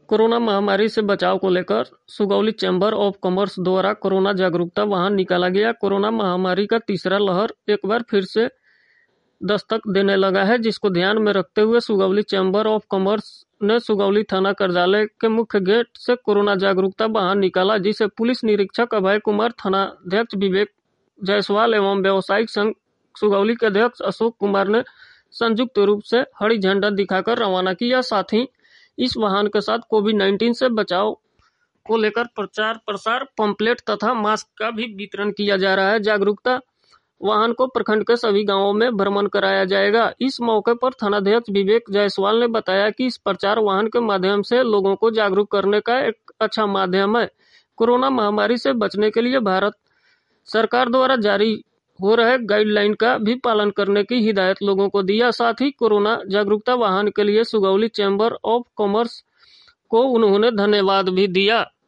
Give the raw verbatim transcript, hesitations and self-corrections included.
Corona महामारी से बचाव को लेकर सुगौली चैम्बर ऑफ कॉमर्स द्वारा कोरोना जागरूकता वाहन निकाला गया। कोरोना महामारी का तीसरा लहर एक बार फिर से दस्तक देने लगा है, जिसको ध्यान में रखते हुए सुगौली चैम्बर ऑफ कॉमर्स ने सुगौली थाना कार्यालय के मुख्य गेट से कोरोना जागरूकता वाहन निकाला, जिसे पुलिस निरीक्षक अभय कुमार, थानाध्यक्ष विवेक जायसवाल एवं व्यावसायिक संघ सुगौली के अध्यक्ष अशोक कुमार ने संयुक्त रूप से हरी झंडा दिखाकर रवाना किया। साथ ही इस वाहन के साथ कोविड नाइन्टीन से बचाव को लेकर प्रचार प्रसार, पंपलेट तथा मास्क का भी वितरण किया जा रहा है। जागरूकता वाहन को प्रखंड के सभी गांवों में भ्रमण कराया जाएगा। इस मौके पर थानाध्यक्ष विवेक जायसवाल ने बताया कि इस प्रचार वाहन के माध्यम से लोगों को जागरूक करने का एक अच्छा माध्यम है। कोरोना महामारी से बचने के लिए भारत सरकार द्वारा जारी हो रहे गाइडलाइन का भी पालन करने की हिदायत लोगों को दिया। साथ ही कोरोना जागरूकता वाहन के लिए सुगौली चैम्बर ऑफ कॉमर्स को उन्होंने धन्यवाद भी दिया।